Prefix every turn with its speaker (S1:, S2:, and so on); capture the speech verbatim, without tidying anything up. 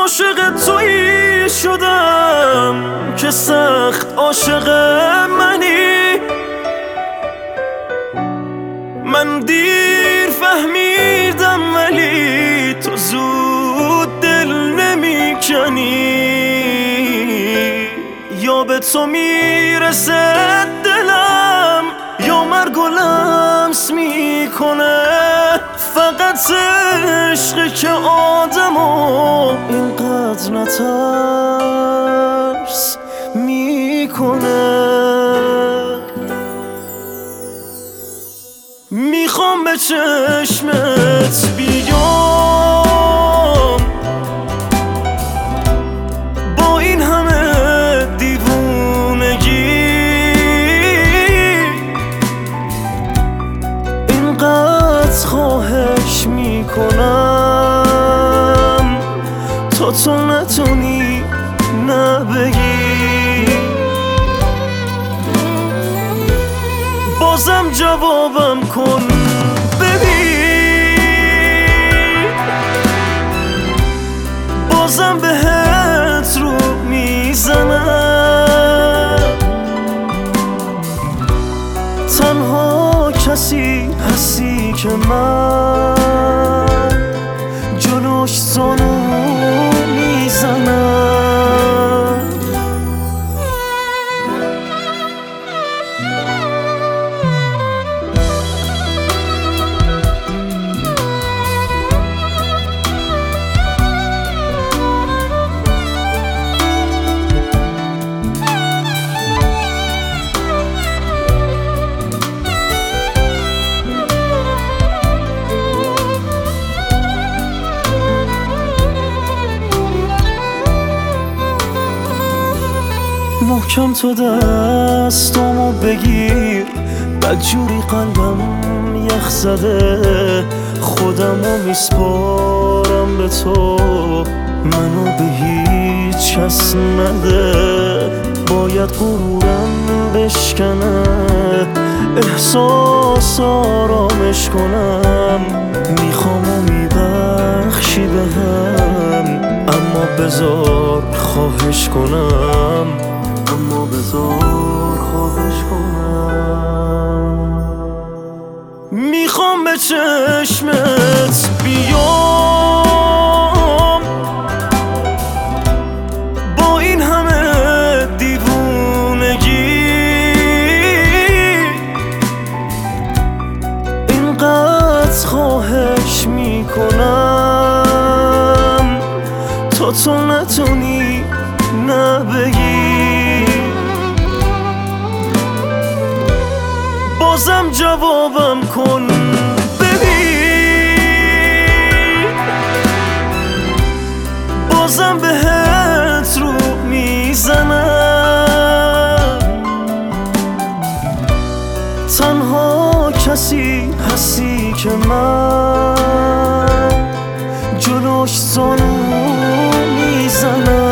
S1: عاشق تویی شدم که سخت عاشق منی. من دیر فهمیدم ولی تو زود دل نمی کنی. یا به تو میرسه دلم یا مرگ و لمس میکنه. فقط عشقی که آدمو اینقدر نترس میکنه. میخوام به چشمت بیام با این همه دیوونگی. اینقدر خواهش میکنم تا تو نتونی نبگی. بازم جوابم کن ببین. بازم بهت رو میزنم. تنها کسی هستی که من جلوش زانو میزنم. محکم تو دستامو بگیر، بدجوری قلبم یخ زده. خودمو میسپارم به تو، منو به هیچ کس نده. باید غرورم بشکنه، احساس آرامش کنم. میخوام و میبخشی بهم، اما بذار خواهش کنم. اما بذار خواهش کنم. میخوام به چشمت بیام با این همه دیوونگی. اینقدر خواهش میکنم تا تو نتونی نبگی. بازم جوابم کن ببین. بازم بهت رو میزنم. تنها کسی هستی که من جلوش زانو میزنم.